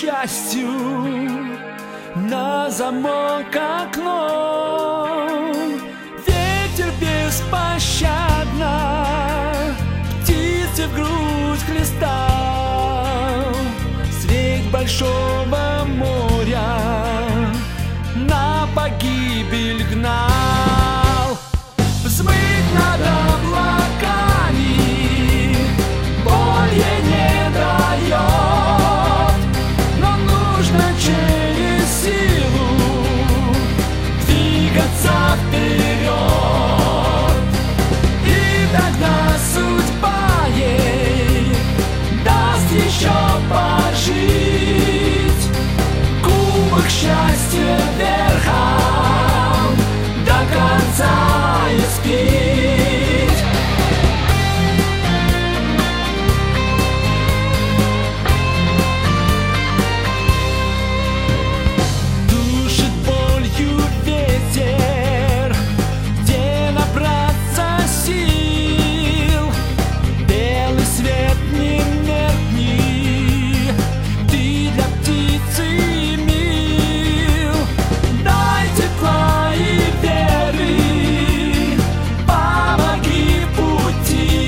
счастью на замок окном. Ветер беспощадно птицы в грудь хлестал. Средь большого моря на погибель гнал. Взмыть над облаками более не дает, но нужно через силу двигаться вперед. И тогда судьба ей даст еще пожить, кубок счастья верхом до конца испить. Душит болью ветер, где набраться сил. Белый свет не меркни, ты для птицы мил. Дай тепла и веры, помоги в пути.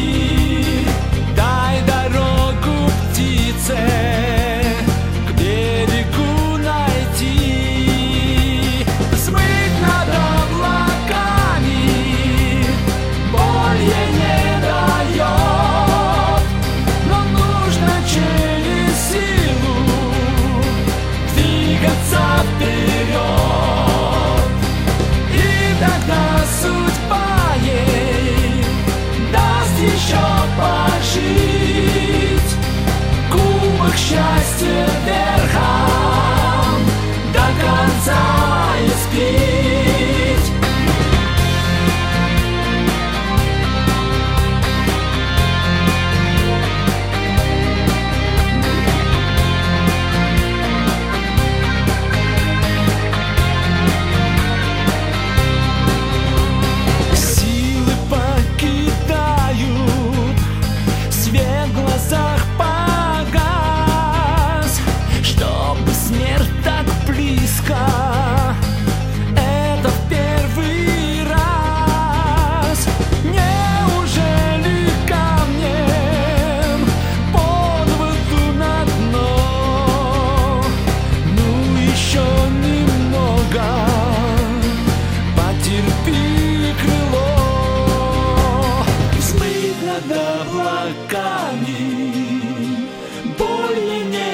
Дай дорогу птице к берегу найти. Взмыть над облаками более не дает, но нужно через силу двигаться вперед. И тогда судьба ей даст еще пожить, кубок счастья верхом до конца испить. Силы покидают, свет в глазах погас. Чтобы смерть так близко, это в первый раз. Неужели камнем под воду на дно? Ну еще немного, потерпи, крыло. Взмыть над облаками боли не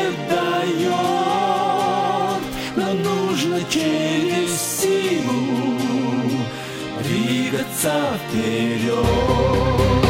дает, но нужно через силу двигаться вперед.